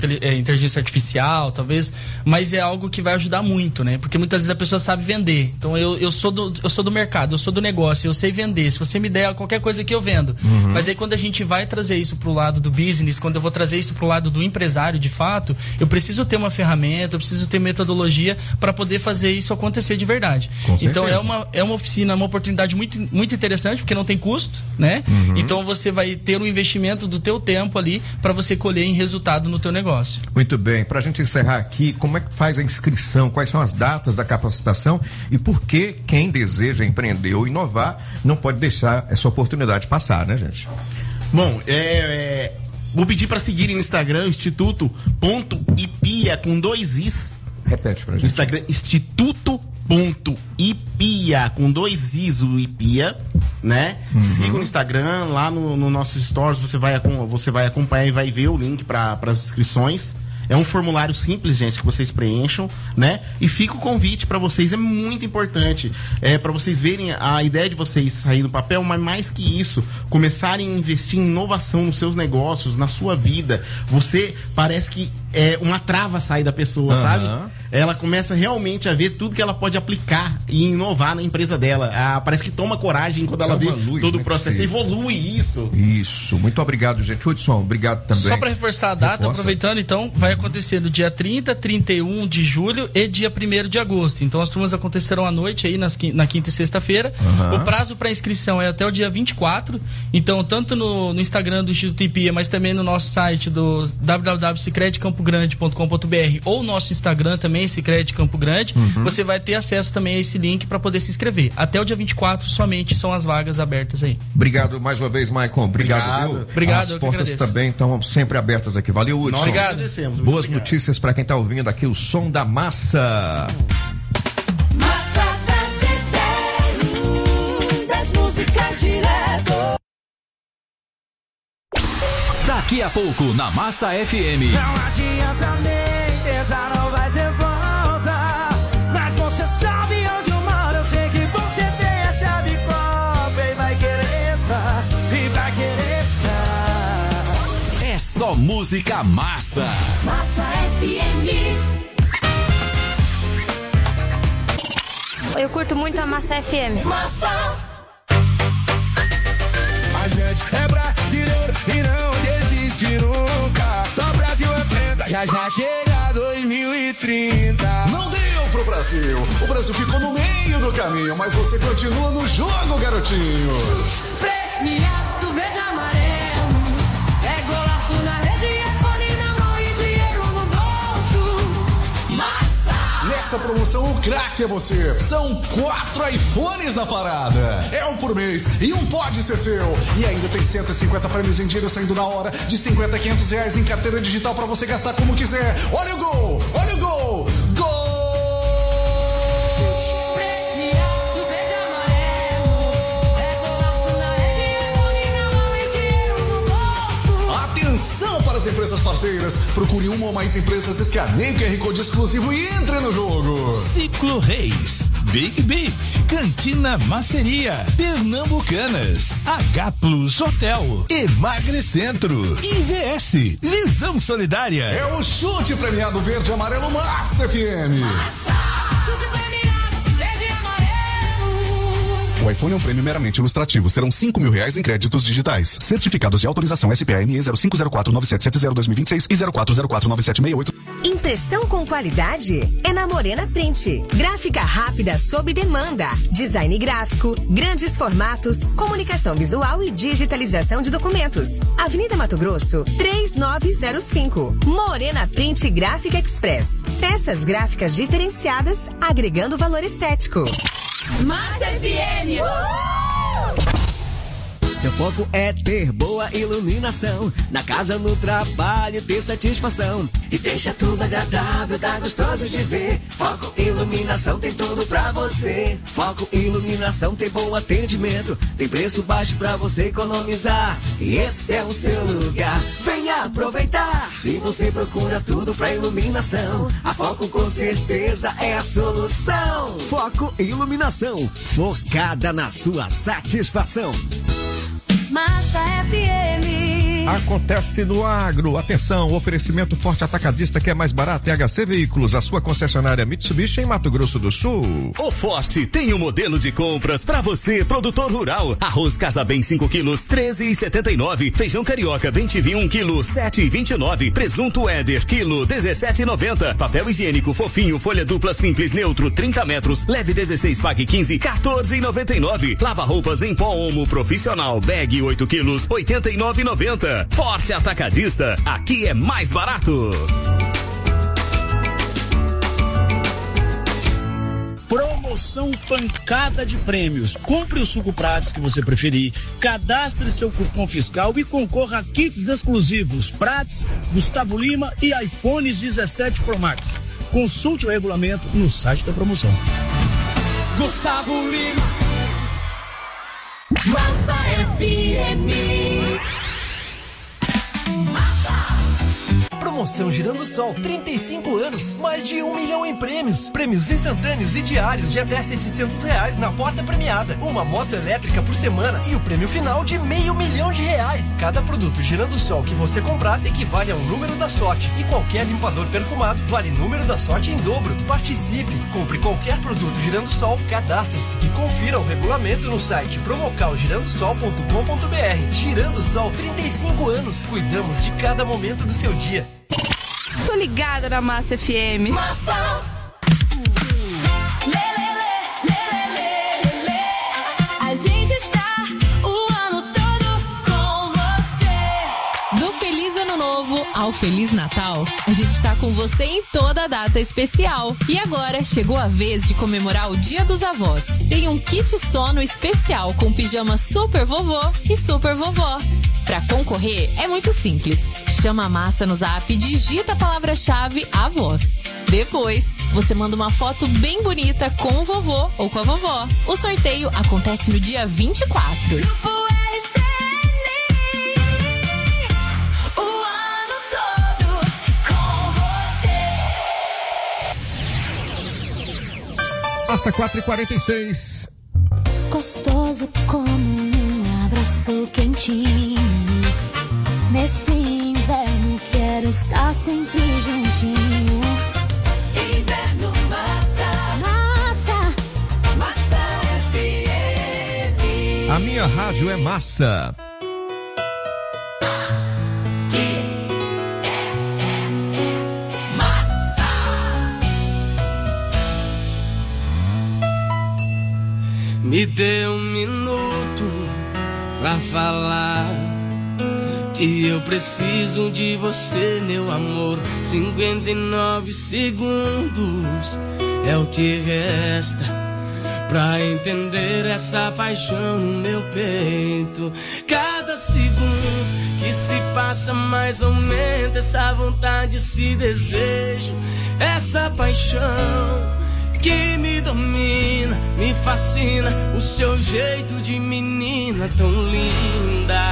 inteligência artificial, talvez, mas é algo que vai ajudar muito, né? Porque muitas vezes a pessoa sabe vender. Então eu sou do mercado, eu sou do negócio, eu sei vender. Se você me der qualquer coisa que eu vendo. Mas aí quando a gente vai trazer isso pro lado do business, quando eu vou trazer isso pro lado do empresário, de fato, eu preciso ter uma ferramenta, eu preciso ter metodologia para poder fazer isso acontecer de verdade. Então é uma oficina, uma oportunidade muito, muito interessante, porque não tem custo, né? Então você vai ter um investimento do teu tempo ali para você colher em resultado no teu negócio. Muito bem, para a gente encerrar aqui, como é que faz a inscrição, quais são as datas da capacitação e por que quem deseja empreender ou inovar não pode deixar essa oportunidade passar, né, gente? Bom, vou pedir para seguirem no Instagram, instituto.ipia com 2 Is. Repete pra gente. No Instagram, instituto.ipia com 2 Is, o Ipia, né? Siga no Instagram, lá no nosso stories, você vai acompanhar e vai ver o link para as inscrições. É um formulário simples, gente, que vocês preencham, né? E fica o convite para vocês, é muito importante. Para vocês verem a ideia de vocês sair do papel, mas mais que isso, começarem a investir em inovação nos seus negócios, na sua vida. Você parece que uma trava sai da pessoa, sabe? Ela começa realmente a ver tudo que ela pode aplicar e inovar na empresa dela. Parece que toma coragem quando ela vê todo o processo. Evolui isso. Isso. Muito obrigado, gente. Hudson, obrigado também. Só para reforçar a data, aproveitando, então, vai acontecer no dia 30, 31 de julho e dia 1º de agosto. Então as turmas acontecerão à noite aí na quinta e sexta-feira. O prazo para inscrição é até o dia 24. Então, tanto no Instagram do Instituto Ipia, mas também no nosso site do www.sicredicampogrande.com.br ou nosso Instagram também, Sicredi Campo Grande, você vai ter acesso também a esse link para poder se inscrever. Até o dia 24 somente são as vagas abertas aí. Obrigado mais uma vez, Maicon. Obrigado. Obrigado, as portas também estão sempre abertas aqui. Valeu, Hudson. Nós agradecemos. Boas notícias para quem está ouvindo aqui o Som da Massa. Massa da Dedé, das músicas direto. Daqui a pouco na Massa FM. Não adianta nem tentar, não vai ter volta. Mas você sabe onde eu moro, eu sei que você tem a chave copa e vai querer entrar, e vai querer ficar. É só música massa. Massa FM. Eu curto muito a Massa FM. Massa. A gente é brasileiro e não desiste nunca. Só Brasil enfrenta, já chega 2030. Não deu pro Brasil. O Brasil ficou no meio do caminho, mas você continua no jogo, garotinho. Premiado verde e amarelo. É golaço na rede, é fone na mão e dinheiro no bolso. Massa! Nessa promoção, o craque é você. São 4 iPhones na parada. É um por mês e um pode ser seu. E ainda tem 150 prêmios em dinheiro saindo na hora, de 50 a 500 reais em carteira digital pra você gastar como quiser. Olha o gol! Olha o gol! Gol! Premiado verde e amarelo. É golaço na rede, é fone na mão e dinheiro no bolso. Atenção para as empresas parceiras. Procure uma ou mais empresas, escaneie o QR Code exclusivo e entre no jogo. Ciclo Reis, Big Beef, Cantina Maceria, Pernambucanas, H Plus Hotel, Emagrecentro, IVS, Visão Solidária. É o chute premiado verde e amarelo Massa FM. Massa! Chute premiado verde e amarelo. O iPhone é um prêmio meramente ilustrativo. Serão R$5.000 em créditos digitais. Certificados de autorização SPME 05049770-2026 e 04049768. Impressão com qualidade é na Morena Print. Gráfica rápida sob demanda. Design gráfico, grandes formatos, comunicação visual e digitalização de documentos. Avenida Mato Grosso, 3905. Morena Print Gráfica Express. Peças gráficas diferenciadas, agregando valor estético. Massa FM! Seu foco é ter boa iluminação. Na casa, no trabalho, ter satisfação. E deixa tudo agradável, dá gostoso de ver. Foco Iluminação tem tudo pra você. Foco Iluminação tem bom atendimento. Tem preço baixo pra você economizar. E esse é o seu lugar, venha aproveitar. Se você procura tudo pra iluminação, a Foco com certeza é a solução. Foco Iluminação, focada na sua satisfação. Massa FM. Acontece no agro. Atenção, oferecimento Forte Atacadista que é mais barato é HC Veículos, a sua concessionária Mitsubishi em Mato Grosso do Sul. O Forte tem um modelo de compras pra você, produtor rural. Arroz Casa Bem 5 quilos, 13,79. Feijão Carioca Bem TV 1 quilo, 7,29. Presunto Éder, quilo, 17,90. Papel higiênico fofinho, folha dupla simples neutro, 30 metros. Leve 16, pague 15, 14,99. Lava roupas em pó Omo Profissional, bag 8 quilos, 89,90. Forte Atacadista, aqui é mais barato. Promoção pancada de prêmios. Compre o suco Prates que você preferir, cadastre seu cupom fiscal e concorra a kits exclusivos Prates, Gustavo Lima e iPhones 17 Pro Max. Consulte o regulamento no site da promoção. Gustavo Lima, Massa FM. Promoção Girando Sol, 35 anos, mais de 1 milhão em prêmios. Prêmios instantâneos e diários de até R$700 na porta premiada. Uma moto elétrica por semana e o prêmio final de R$500 mil. Cada produto Girando Sol que você comprar equivale a um número da sorte. E qualquer limpador perfumado vale número da sorte em dobro. Participe, compre qualquer produto Girando Sol, cadastre-se e confira o regulamento no site promocalgirandosol.com.br. Girando Sol, 35 anos. Cuidamos de cada momento do seu dia. Tô ligada na Massa FM. Massa. A gente está o ano todo com você. Do Feliz Ano Novo ao Feliz Natal, a gente está com você em toda a data especial. E agora chegou a vez de comemorar o Dia dos Avós. Tem um kit sono especial com pijama Super Vovô e Super Vovó. Pra concorrer é muito simples. Chama a Massa no Zap e digita a palavra-chave avós. Depois, você manda uma foto bem bonita com o vovô ou com a vovó. O sorteio acontece no dia 24. Passa 4h46. Gostoso como um abraço quentinho. Nesse inverno quero estar sempre juntinho. Inverno Massa. Massa. Massa FM. A minha rádio é Massa. Me dê um minuto pra falar que eu preciso de você, meu amor. 59 segundos é o que resta pra entender essa paixão no meu peito. Cada segundo que se passa mais aumenta essa vontade, esse desejo, essa paixão que me domina, me fascina, o seu jeito de menina tão linda.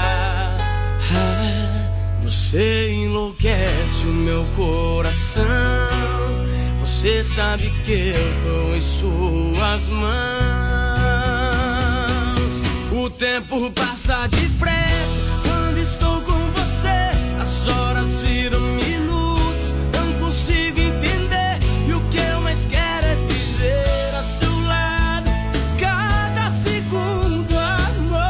Você enlouquece o meu coração. Você sabe que eu tô em suas mãos. O tempo passa depressa quando estou com você. As horas viram minutos, não consigo entender. E o que eu mais quero é viver a seu lado, cada segundo, amor.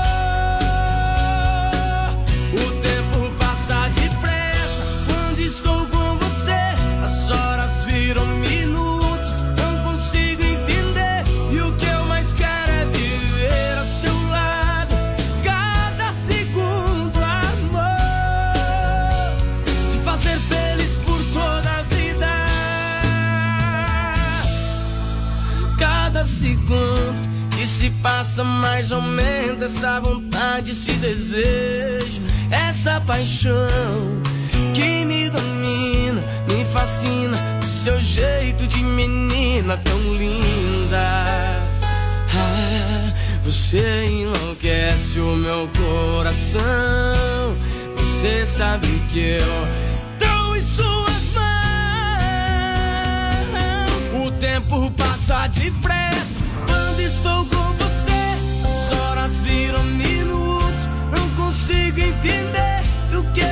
O tempo passa depressa quando estou com você. As horas viram minutos, não consigo entender. E o que eu mais quero é viver a seu lado, cada segundo, amor. Te fazer feliz por toda a vida. Cada segundo que se passa mais aumenta essa vontade, esse desejo, essa paixão que me domina, me fascina, o seu jeito de menina tão linda. Você enlouquece o meu coração. Você sabe que eu tô em suas mãos. O tempo passa depressa quando estou com você. As horas viram minutos, não consigo entender o que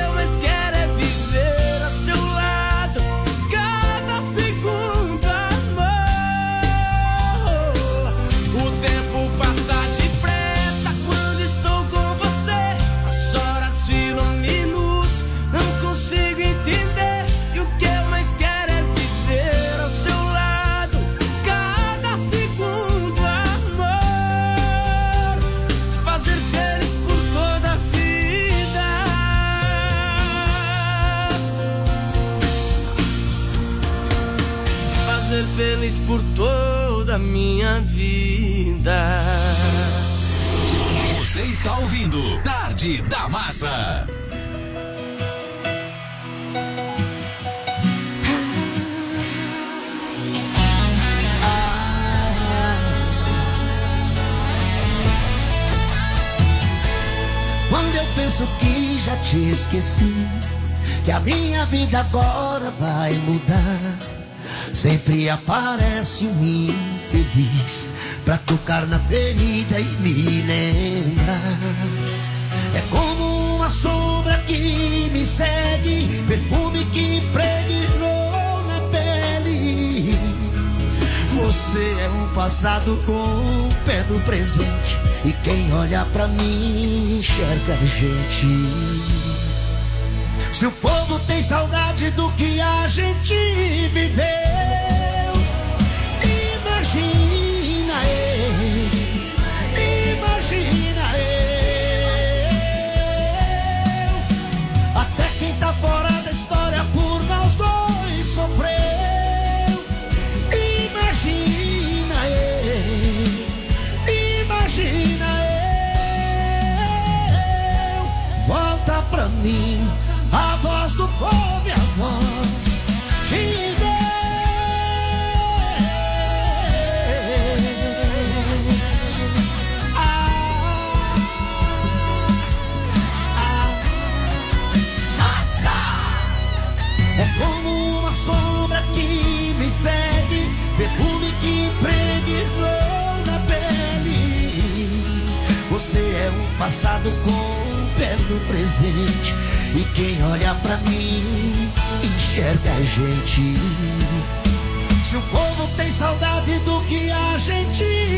ser feliz por toda a minha vida. Você está ouvindo Tarde da Massa. Quando eu penso que já te esqueci, que a minha vida agora vai mudar, sempre aparece um infeliz pra tocar na ferida e me lembrar. É como uma sombra que me segue, perfume que impregnou na pele. Você é um passado com o pé no presente, e quem olha pra mim enxerga a gente. Se o povo tem saudade do que a gente viveu, imagina eu, imagina eu. Até quem tá fora da história por nós dois sofreu. Imagina eu, imagina eu. Volta pra mim a voz do povo e a voz de Deus. É como uma sombra que me segue, perfume que impregnou na pele. Você é um passado com o pé no presente, e quem olha pra mim enxerga a gente. Se o povo tem saudade do que a gente